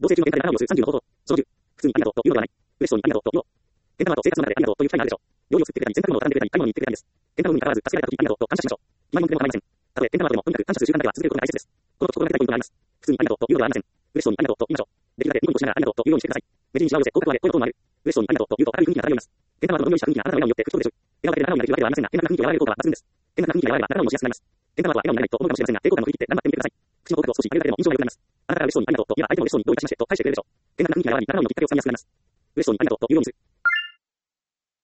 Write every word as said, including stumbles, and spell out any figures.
同棲中の喧嘩で仲直りをするさんじゅうの方法。そのじゅう。普通にありがとうというのではない。嬉しそうにありがとうと言おう。喧嘩の後、生活の中でありがとうという機会があるでしょう。料理を作ってくれたり、洗濯物を畳んでくれたり、買い物に行ってくれたりです。喧嘩の有無に関わらず、助けられた時ありがとうと感謝しましょう。今文句でも構いません。たとえ喧嘩の後でも、とにかく感謝する習慣だけは続けることが大切です。この時心がけたいポイントがあります。普通にありがとうというのではありません。嬉しそうにありがとうと言いましょう。できるだけニコニコしながらありがとうと言うようにしてください。目尻にシワを寄せ、口角を上げ、声を遠回る。嬉しそうにありがとうと言うと明るい雰囲気が漂います。喧嘩の後のどのようにした雰囲気があなたの笑顔によって吹き飛ぶでしょう。笑顔だけで仲直りができるわけではありませんが、喧嘩が雰囲気を和らげる効果は抜群です。喧嘩が雰囲気が和らげば仲直りもしやすくなります。喧嘩の後は笑顔になれないと思うかもしれませんが、抵抗感を振り切って頑張ってみてください。口の口角を少し上げるだけでも印象が良くなります。あなたから嬉しそうにありがとうと言えば相手も嬉しそうにどういたしましてと返してくれるでしょう。喧嘩が雰囲気が和らぎ、仲直りのきっかけをつかみやすくなります。嬉しそうにありがとうと言うようにする。